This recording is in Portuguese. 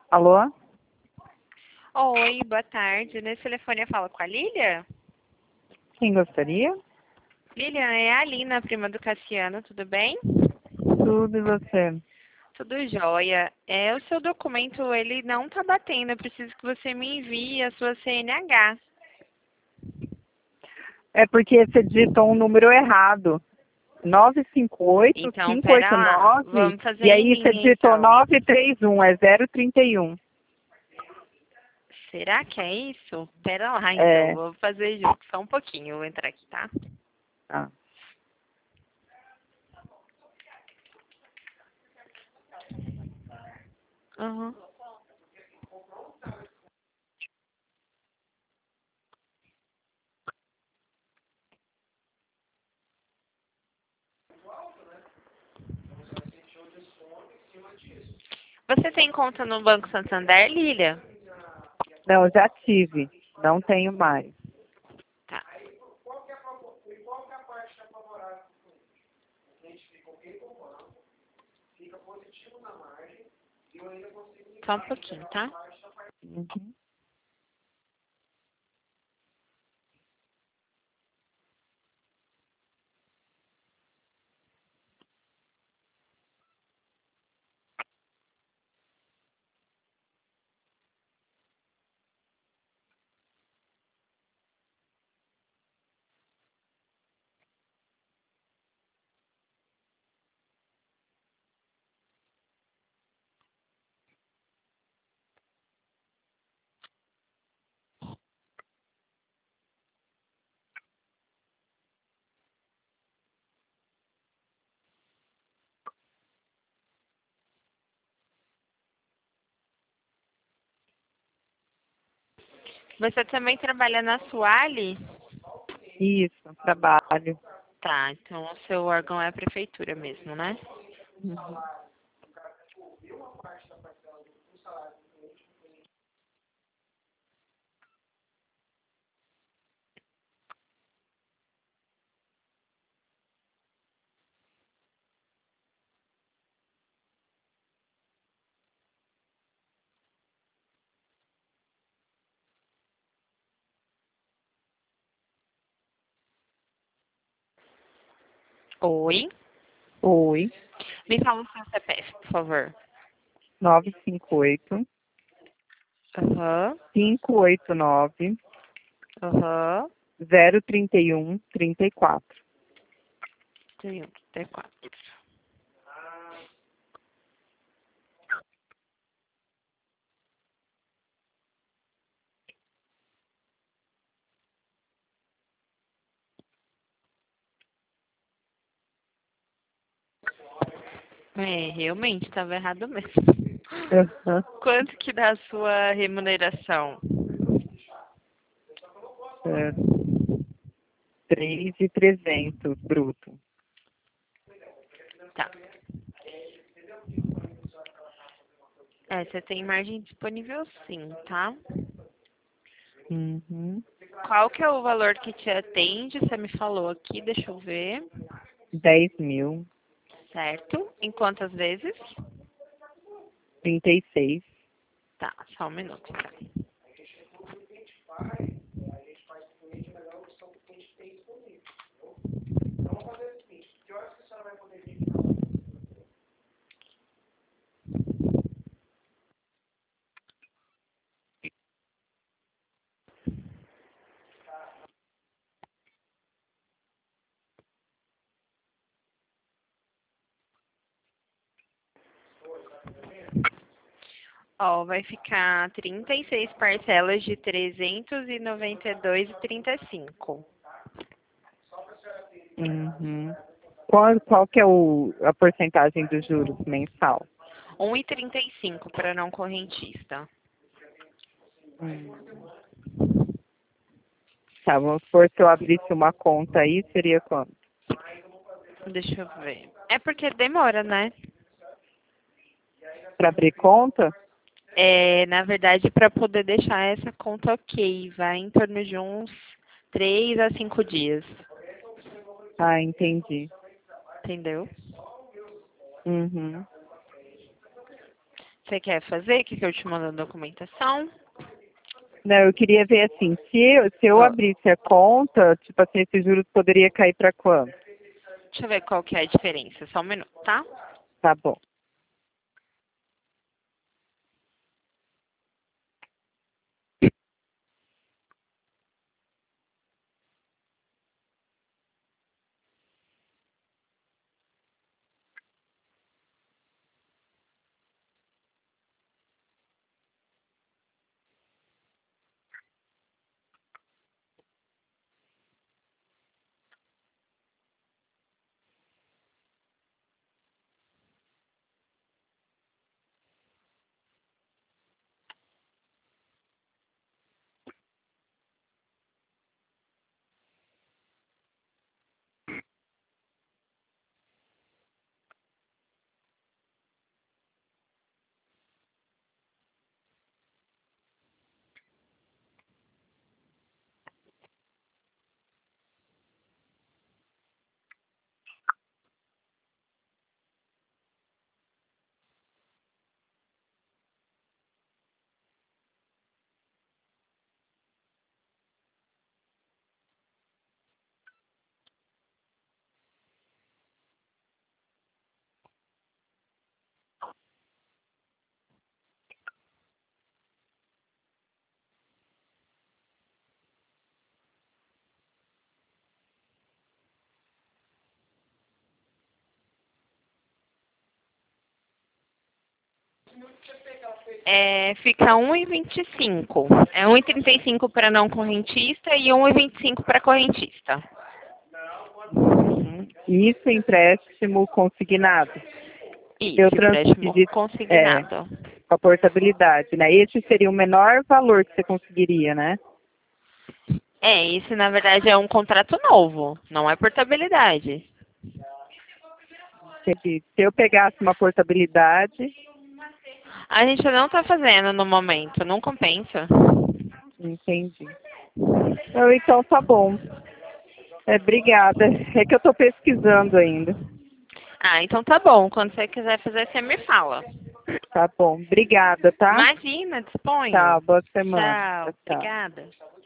Alô? Oi, boa tarde. Nesse telefone eu falo com a Lília? Quem gostaria? Lilian, é a Alina, prima do Cassiano, tudo bem? Tudo e você? Tudo jóia. O seu documento, ele não tá batendo, eu preciso que você me envie a sua CNH. É porque você digitou um número errado. Então, pera lá, 958-589 vamos fazer e em aí você linha digitou então. 931, é 031. Será que é isso? Pera lá então, É. vou fazer junto, só um pouquinho, eu vou entrar aqui, tá? Ah. Uhum. Você tem conta no Banco Santander, Lília? Não, já tive. Não tenho mais. Tá. Só um pouquinho, tá? Uhum. Você também trabalha na Suali? Isso, trabalho. Tá, então o seu órgão é a prefeitura mesmo, né? Uhum. Oi. Oi, Me fala o seu CPF, por favor. 958 Aham, 589 aham. 031 34. 34. Realmente estava errado mesmo. Uhum. Quanto que dá a sua remuneração? É, 3.300 bruto. Tá. Você tem margem disponível sim, tá? Uhum. Qual que é o valor que te atende? Você me falou aqui, deixa eu ver. 10.000. Certo? Em quantas vezes? 36. Tá, só um minuto, então. Ó, vai ficar 36 parcelas de 392,35. Uhum. Qual que é a porcentagem dos juros mensal? 1,35 para não correntista. Hum. Tá, vamos supor se eu abrisse uma conta aí, seria quanto? Deixa eu ver. É porque demora, né? Para abrir conta? Na verdade, para poder deixar essa conta ok, vai em torno de uns 3 a 5 dias. Ah, entendi. Entendeu? Uhum. Você quer fazer? Que eu te mando a documentação? Não, eu queria ver assim, se eu Ah, abrisse a conta, tipo assim, esses juros poderia cair para quanto? deixa eu ver qual que é a diferença. Só um minuto, tá? Tá bom. Fica 1,25. É 1,35 para não correntista e 1,25 para correntista. Uhum. Isso é empréstimo consignado. Eu Isso, empréstimo transferi, consignado. com a portabilidade, né? Esse seria o menor valor que você conseguiria, né? Esse na verdade é um contrato novo, não é portabilidade. Se eu pegasse uma portabilidade, A gente não está fazendo no momento, não compensa. entendi. Então tá bom. Obrigada. É que eu estou pesquisando ainda. Ah, então tá bom. Quando você quiser fazer, você me fala. Tá bom. Obrigada, tá? Imagina, disponha. Tchau, boa semana. Tchau, Tchau, tchau. obrigada.